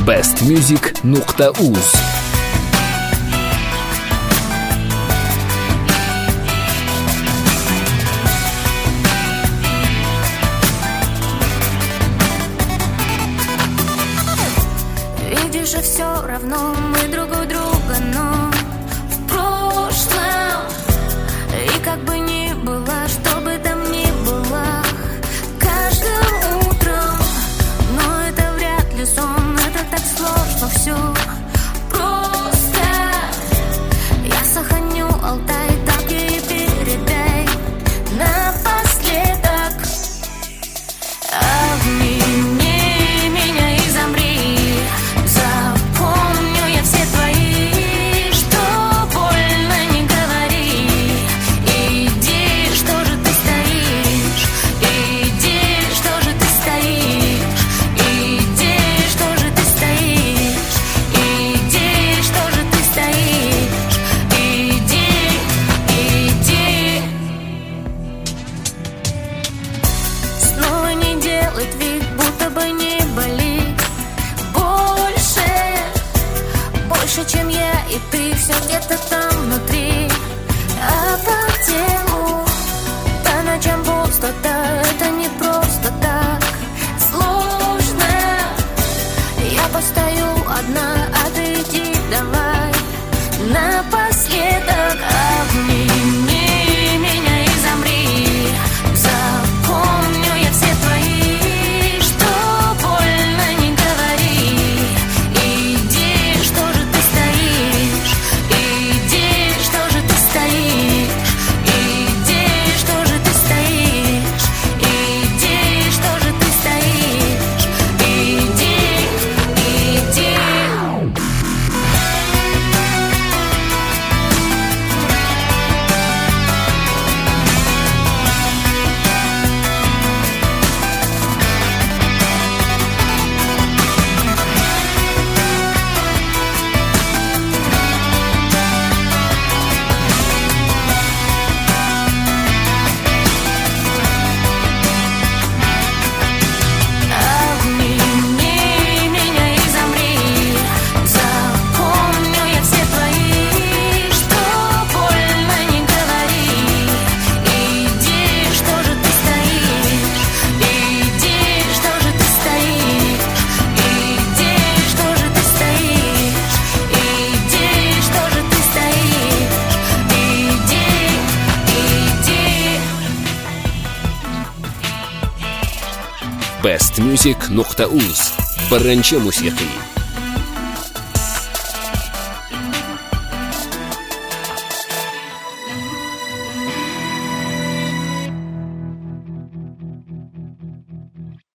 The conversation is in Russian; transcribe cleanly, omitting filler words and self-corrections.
bestmusic.uz. Видишь, и все равно мы друг у друга, но в прошлом. И как бы ни было, что бы там ни было, каждым утром. Но это вряд ли сон, это так сложно все. Просто я сохраню Алтай, так и передай напоследок. Обними меня и замри. Запомню я все твои, что больно не говори. Иди, что же ты стоишь? Иди, что же ты стоишь? Иди, что же ты стоишь? Иди, что же ты стоишь? Иди. Снова не делать вид, будто бы не болит. Больше, чем я и ты, все где-то там внутри. А по телу по ночам пустота, это не просто так. Сложно. Я постою одна, а ты иди давай напоследок. Обними меня и замри. Запомню я все твои, что больно не говори. Иди, что же ты стоишь? Иди, что же ты стоишь? Иди, что же ты стоишь? Иди, что же ты стоишь? Иди. Обними меня и замри. Запомню я все твои, что больно не говори. Иди, что же ты стоишь? Иди, что же ты стоишь? Иди, что же ты стоишь? Иди, что же ты стоишь? Иди. bestmusic.uz. Birinchi musiqiy